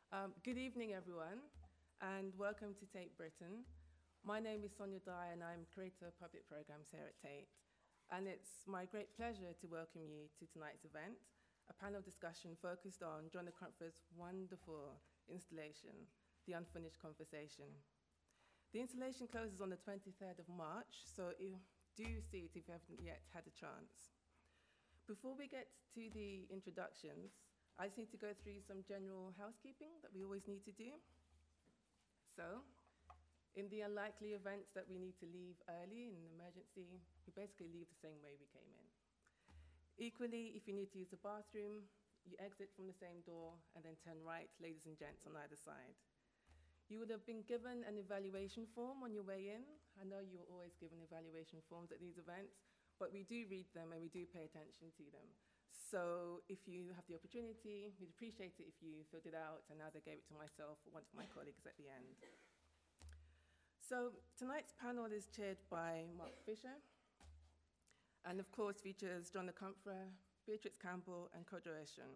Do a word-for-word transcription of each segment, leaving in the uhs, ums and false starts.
Um, good evening, everyone, and welcome to Tate Britain. My name is Sonia Dye, and I'm Creator of Public Programs here at Tate. And it's my great pleasure to welcome you to tonight's event, a panel discussion focused on John Le Comfre's wonderful installation, The Unfinished Conversation. The installation closes on the twenty-third of March, so you do see it if you haven't yet had a chance. Before we get to the introductions, I just need to go through some general housekeeping that we always need to do. So, in the unlikely event that we need to leave early in an emergency, we basically leave the same way we came in. Equally, if you need to use the bathroom, you exit from the same door and then turn right, ladies and gents, on either side. You would have been given an evaluation form on your way in. I know you're always given evaluation forms at these events, but we do read them and we do pay attention to them. So if you have the opportunity, we'd appreciate it if you filled it out and either gave it to myself or one of my colleagues at the end. So tonight's panel is chaired by Mark Fisher, and of course features John Le Comfre, Beatrix Campbell, and Kojo Eshun.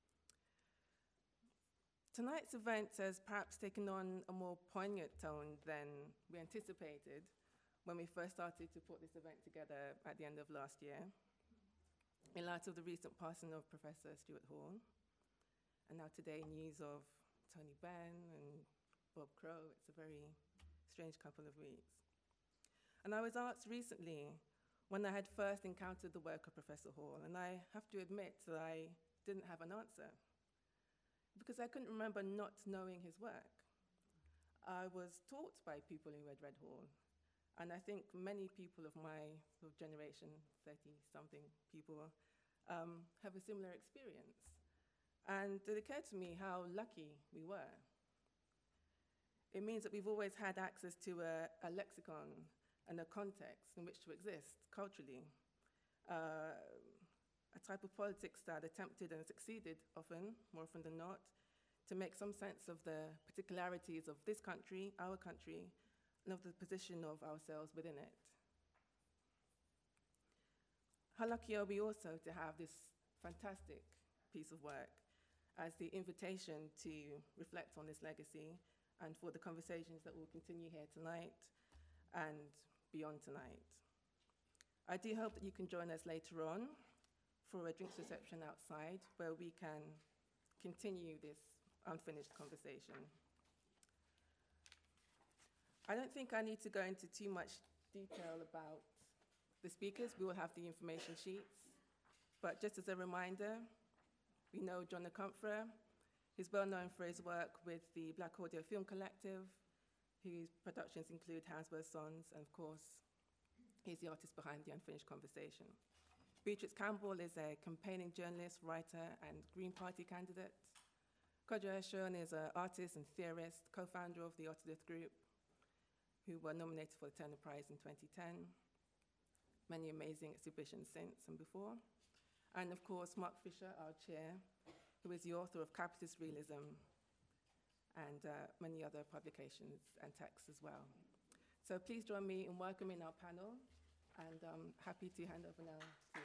Tonight's event has perhaps taken on a more poignant tone than we anticipated when we first started to put this event together at the end of last year, in light of the recent passing of Professor Stuart Hall, and now today news of Tony Benn and Bob Crow. It's a very strange couple of weeks. And I was asked recently when I had first encountered the work of Professor Hall, and I have to admit that I didn't have an answer, because I couldn't remember not knowing his work. I was taught by people who had read Hall, and I think many people of my sort of generation, thirty-something people, um, have a similar experience. And it occurred to me how lucky we were. It means that we've always had access to a, a lexicon and a context in which to exist culturally, uh, a type of politics that attempted and succeeded often, more often than not, to make some sense of the particularities of this country, our country, and of the position of ourselves within it. How lucky are we also to have this fantastic piece of work as the invitation to reflect on this legacy and for the conversations that will continue here tonight and beyond tonight. I do hope that you can join us later on for a drinks reception outside where we can continue this unfinished conversation. I don't think I need to go into too much detail about the speakers. We will have the information sheets. But just as a reminder, we know John Le Comfre. He's well known for his work with the Black Audio Film Collective, whose productions include Hansworth Sons, and of course, he's the artist behind The Unfinished Conversation. Beatrix Campbell is a campaigning journalist, writer, and Green Party candidate. Kojo Eshun is an artist and theorist, co-founder of the Otolith Group, who were nominated for the Turner Prize in twenty ten. Many amazing exhibitions since and before. And of course, Mark Fisher, our chair, who is the author of Capitalist Realism and uh, many other publications and texts as well. So please join me in welcoming our panel, and I'm happy to hand over now to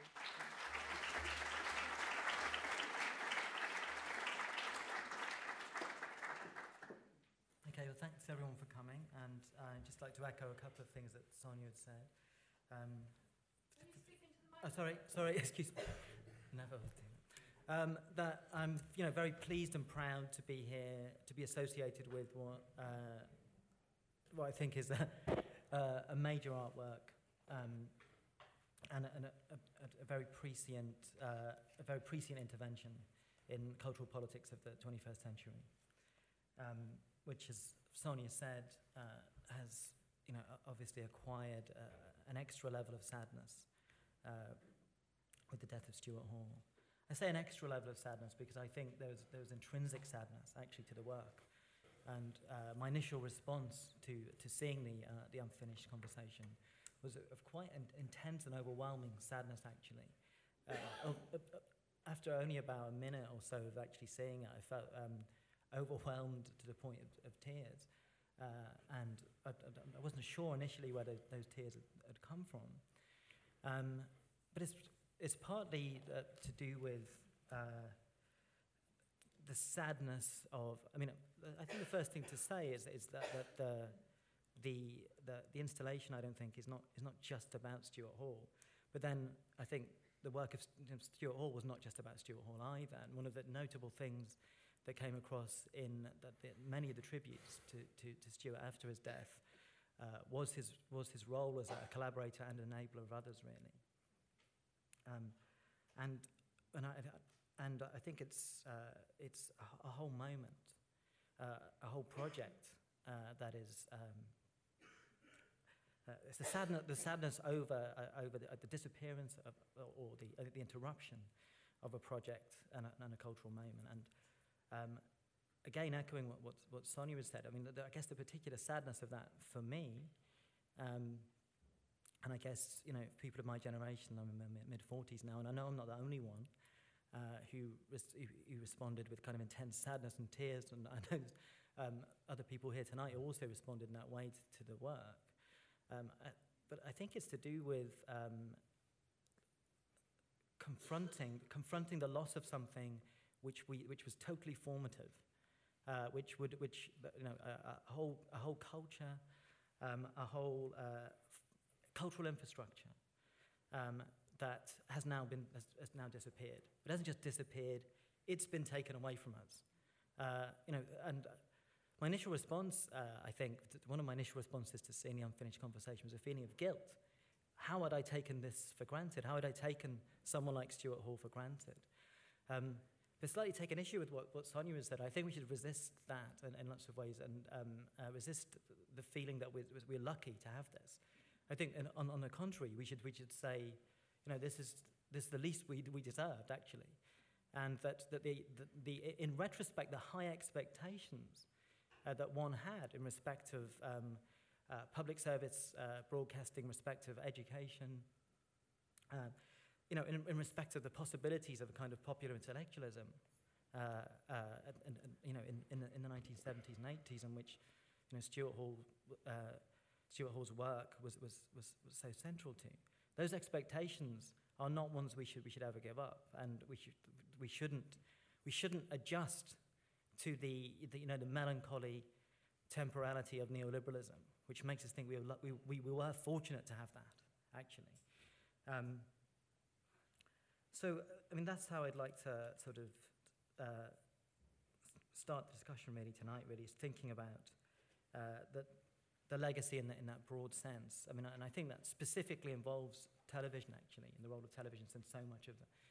Okay, well, thanks everyone for coming, and uh, I'd just like to echo a couple of things that Sonia had said. Um, Can you speak into the oh, microphone? sorry, sorry, excuse me. Never will do that. Um, that I'm, you know, very pleased and proud to be here, to be associated with what, uh, what I think is a, uh, a major artwork um, and, a, and a, a, a very prescient, uh, a very prescient intervention in cultural politics of the twenty-first century. Um, which, as Sonia said, uh, has, you know, obviously acquired uh, an extra level of sadness uh, with the death of Stuart Hall. I say an extra level of sadness because I think there was, there was intrinsic sadness, actually, to the work. And uh, my initial response to, to seeing the, uh, the Unfinished Conversation was of quite an intense and overwhelming sadness, actually. Uh, of, of, after only about a minute or so of actually seeing it, I felt um, overwhelmed to the point of, of tears. Uh, and I, I wasn't sure initially where those, those tears had, had come from. Um, but it's, it's partly uh, to do with uh, the sadness of, I mean, I think the first thing to say is, is that, that the, the, the, the installation, I don't think, is not, is not just about Stuart Hall. But then I think the work of Stuart Hall was not just about Stuart Hall either. And one of the notable things that came across in the, the, many of the tributes to, to, to Stuart after his death uh, was, his, was his role as a collaborator and enabler of others, really. Um, and, and, I, and I think it's, uh, it's a, a whole moment, uh, a whole project uh, that is... Um, Uh, it's the sadness, the sadness over uh, over the, uh, the disappearance of, or the uh, the interruption of a project and a, and a cultural moment. And um, again, echoing what, what what Sonia has said, I mean, the, the, I guess the particular sadness of that for me, um, and I guess you know people of my generation, I'm in my mid forties now, and I know I'm not the only one uh, who, res who who responded with kind of intense sadness and tears, and I know um, other people here tonight also responded in that way to, to the work. Um, I, but I think it's to do with um, confronting confronting the loss of something which we which was totally formative, uh, which would which you know a, a whole a whole culture, um, a whole uh, cultural infrastructure um, that has now been has, has now disappeared. It hasn't just disappeared; it's been taken away from us. Uh, you know, and. My initial response, uh, I think, one of my initial responses to seeing the unfinished conversation was a feeling of guilt. How had I taken this for granted? How had I taken someone like Stuart Hall for granted? Um, but slightly take an issue with what, what Sonia has said. I think we should resist that in, in lots of ways and um, uh, resist the feeling that we're, we're lucky to have this. I think, in, on, on the contrary, we should, we should say, you know, this is, this is the least we, we deserved, actually. And that, that the, the, the, in retrospect, the high expectations Uh, that one had in respect of um, uh, public service uh, broadcasting, respect of education, uh, you know, in, in respect of the possibilities of a kind of popular intellectualism, uh, uh, and, and, you know, in, in, the, in the nineteen seventies and eighties, in which, you know, Stuart Hall, uh, Stuart Hall's work was, was, was, was so central to. Those expectations are not ones we should we should ever give up, and we should we shouldn't we shouldn't adjust to the, the, you know, the melancholy temporality of neoliberalism, which makes us think we were, we, we were fortunate to have that, actually. Um, so, I mean, that's how I'd like to sort of uh, start the discussion really tonight, really, is thinking about uh, the, the legacy in, the, in that broad sense. I mean, and I think that specifically involves television, actually, and the role of television, since so much of the